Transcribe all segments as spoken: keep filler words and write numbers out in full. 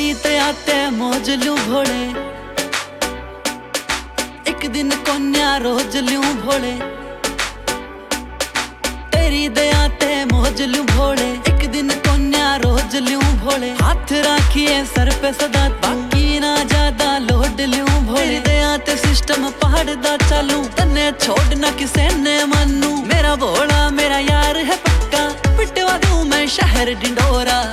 तेरी ते आते मौज लूं भोले, एक दिन कोन्या रोज लूं भोले। तेरी दया ते मौज लूं भोले, एक दिन कोन्या रोज लूं भोले। हाथ राखिए सर पे सदा बाकी ना ज्यादा लोड लूं भोले। तेरी दया ते सिस्टम पहाड़ दा चालू, तन्ने छोड़ना किसे ने मानू। मेरा भोला मेरा यार है पक्का, पिटवा दूं मैं शहर डिंडोरा।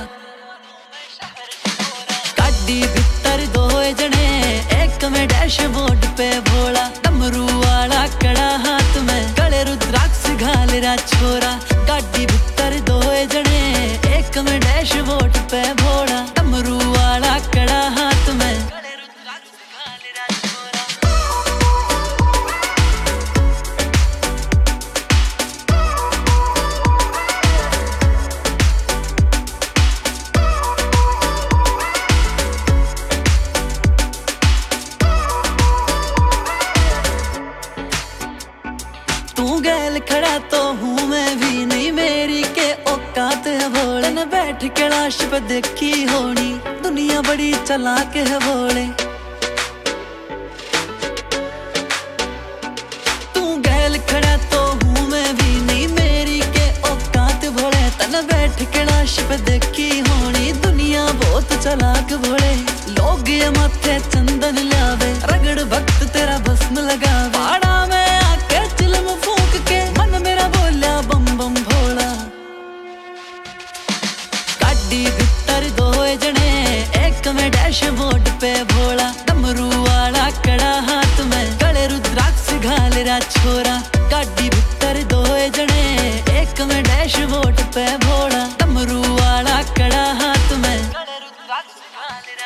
गाड़ी भीतर दो जने, एक में डैशबोर्ड पे भोला। डमरू वाला कड़ा हाथ में, गले रुद्राक्ष घाल रा छोरा। गाड़ी भीतर दो जने, एक में डैशबोर्ड पे भोला। डमरू वाला कड़ा हाथ में, गले रुद्राक्ष घाल रा छोरा। तू गैल खड़ा तो हूँ मैं भी नहीं, मेरी के औकात है भोले। न बैठ के लाश पे देखी होनी, दुनिया बड़ी चालाक है भोले। तू गैल खड़ा तो हूँ मैं भी नहीं, मेरी के औकात भोले। तन बैठ के लाश पे देखी होनी, दुनिया बहुत चालाक भोले। लोग ये माथे चंदन लावे, रगड़ भक्त तेरा भस्म लगावे। पाड़ा में आके चिलम फूंक के, मन मेरा बोला बम बम भोला। गाड़ी भीतर दो जने, एक में डैशबोर्ड पे भोला। डमरू वाला कड़ा हाथ में, गले रुद्राक्ष घाल रा छोरा। गाड़ी भीतर दो जने, एक में डैशबोर्ड पे भोला। डमरू वाला कड़ा हाथ में, गले रुद्राक्ष घाल रा।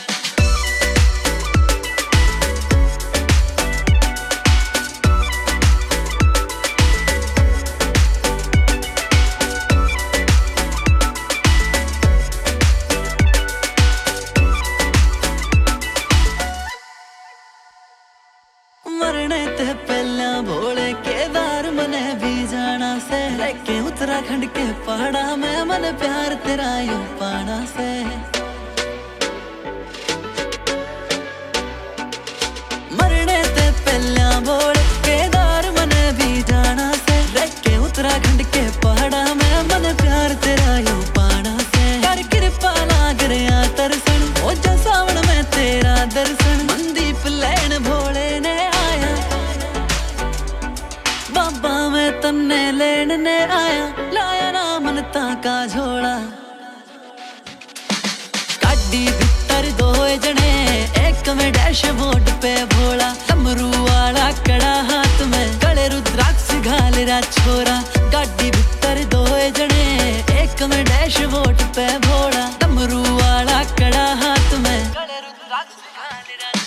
मरने ते पहला भोले केदार मने भी जाना से। लेके उत्तराखंड के पहाड़ा में, मन प्यार तेरा यूं पाना से। मरने ते पहला भोले केदार मने भी जाना से। लेके उत्तराखंड के पहाड़ा में, मन प्यार तेरा यूं पाना से। कर कृपा लाग रहा तरसन, हो जा सावन में तेरा दर्शन। मनदीप लैन भोले ने बाबा मैं तन्ने लेने ने आया, लाया ना मनता का झोला। गाड़ी भीतर दो जने, एक में डैशबोर्ड पे भोला। डमरू वाला कड़ा हाथ में, गले रुद्राक्ष घाल रा छोरा। गाड़ी भीतर दो जने, एक में डैशबोर्ड पे भोला। डमरू वाला कड़ा हाथ में, गले रुद्राक्ष घाल रा।